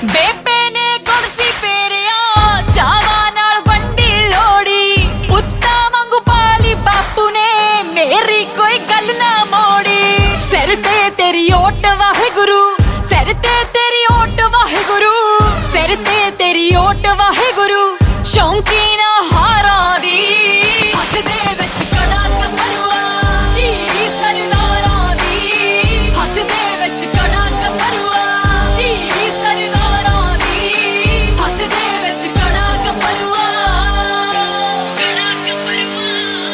ਬੇਬੇ ਨੇ ਕੁਰਸੀ ਫੇਰਿਆ ਚਾਵਾਂ ਨਾਲ ਵੰਡੀ ਲੋੜੀ ਪੁੱਤਾਂ ਵਾਂਗੂ ਪਾਲੀ ਬਾਪੂ ਨੇ ਮੇਰੀ ਕੋਈ ਗੱਲ ਨਾ ਮੋੜੀ ਸਿਰ ਤੇ ਤੇਰੀ ਓਟ ਵਾਹਿਗੁਰੂ ਸਿਰ ਤੇ ਤੇਰੀ ਓਟ ਵਾਹਿਗੁਰੂ ਸਿਰ ਤੇ ਤੇਰੀ ਓਟ ਵਾਹਿਗੁਰੂ ਸ਼ੌਂਕੀਨ ਹਾਰਾਂ ਦੀ ਹੱਥ ਦੇ ਵਿੱਚ ਕੜਾ ਕਪਰੂਆ ਧੀ ਸਰਦਾਰਾਂ ਦੀ ਹੱਥ ਦੇ ਵਿੱਚ ਕੜਾ ਕਪਰੂਆ ਧੀ ਸਰਦਾਰਾਂ ਦੀ ਹੱਥ ਦੇ ਵਿੱਚ ਕੜਾ ਕਪਰੂਆ ਕੜਾ ਕਪਰੂਆ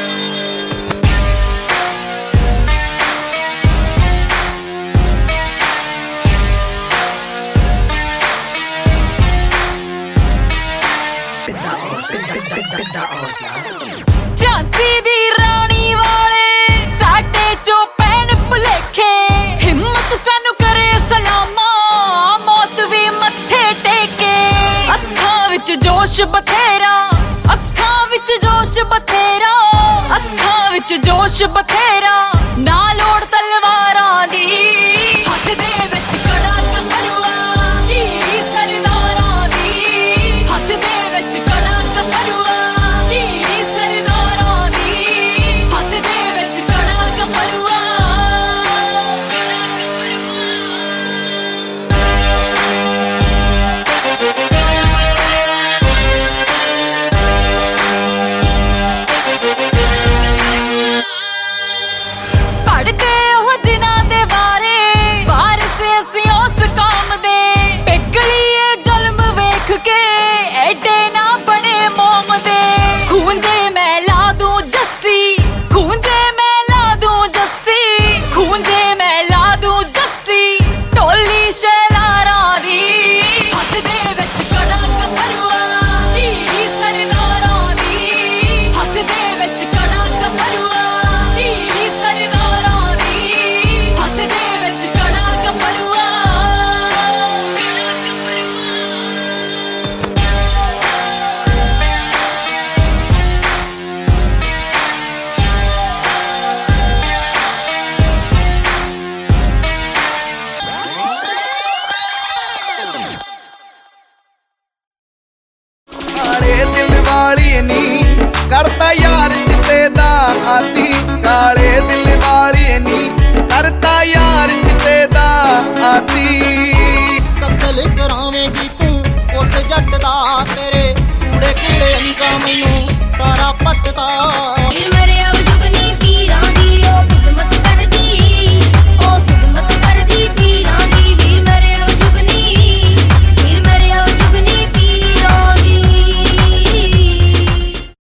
ਝਾਂਸੀ ਦੀ ਰਾਣੀ ਵਾਲੇ ਸਾਡੇ ਚੋਂ ਪੈਣ ਭੁਲੇਖੇ ਹਿੰਮਤ ਸਾਨੂੰ ਕਰੇ ਸਲਾਮਾ ਮੌਤ ਵੀ ਮੱਥੇ ਟੇਕੇ ਅੱਖਾਂ ਵਿੱਚ ਜੋਸ਼ ਬਥੇਰਾ ਅੱਖਾਂ ਵਿੱਚ ਜੋਸ਼ ਬਥੇਰਾ ਅੱਖਾਂ ਵਿੱਚ ਜੋਸ਼ ਬਥੇਰਾ ਨਾ ਲੋੜ ਤਲਵਾਰਾਂ ਦੀ ਹੱਥ ਦੇ ਵਿੱਚ ਕੜਾ ਕਪਰੂਆ ਧੀ ਸਰਦਾਰਾਂ ਦੀ ਹੱਥ ਦੇ ਵਿੱਚ ਕੜਾ ਕਪਰੂਆ ਧੀ ਸਰਦਾਰਾਂ ਦੀ ਹੱਥ ਦੇ ਵਿੱਚ ਕੜਾ ਕਪਰੂਆ ਕੜਾ ਕਪਰੂਆ ਪੜ੍ਹਦੇ ਉਹ ਜਿਨ੍ਹਾਂ ਦੇ ਬਾਰੇ ਵਾਰਿਸ ਅਸੀਂ ਉਸ ਕੌਮ ਦੇ ਪਿਘਲੀਏ ਜ਼ੁਲਮ ਵੇਖ ਕੇ ਐਡੇ ਨਾ ਬਣੇ ਮੋਮ ਦੇ ਖੂੰਜੇ ਮੈਂ ਲਾ ਦੂੰ ਜੱਸੀ ਖੂੰਜੇ ਮੈਂ ਲਾ ਦੂੰ ਜੱਸੀ ਖੂੰਜੇ ਮੈਂ ਲਾ ਦੂੰ ਜੱਸੀ ਢੋਲੀ ਸ਼ਹਿਲਾਰਾਂ ਦੀ ਹੱਥ ਦੇ ਵਿੱਚ ਕੜਾ ਕਪਰੂਆ ਧੀ ਸਰਦਾਰਾਂ ਦੀ ਹੱਥ ਦੇ ਵਿੱਚ ਕੜਾ ਕਪਰੂਆ ਧੀ ਸਰਦਾਰਾਂ ਦੀ ਹੱਥ ਦੇ ਵਿੱਚ ਕੜਾ ਕਪਰੂਆ ਕੜਾ ਕਪਰੂਆ ਕਾਲੇ ਦਿਲ ਵਾਲੀ ਨੀ ਕਰਤਾ ਯਾਰ ਚਿੱਤੇ ਦਾ ਆਦੀ ਕਾਲੇ ਦਿਲ ਵਾਲੀ ਨੀ ਕਰਤਾ ਯਾਰ ਚਿੱਤੇ ਦਾ ਆਦੀ ਕਤਲ ਕਰਾਵੇਂਗੀ ਤੂੰ ਉੱਤ ਜੱਟ ਦਾ ਤੇਰੇ ਕੂੜੇ ਕੂੜੇ ਅੰਗਾ ਮੈਨੂੰ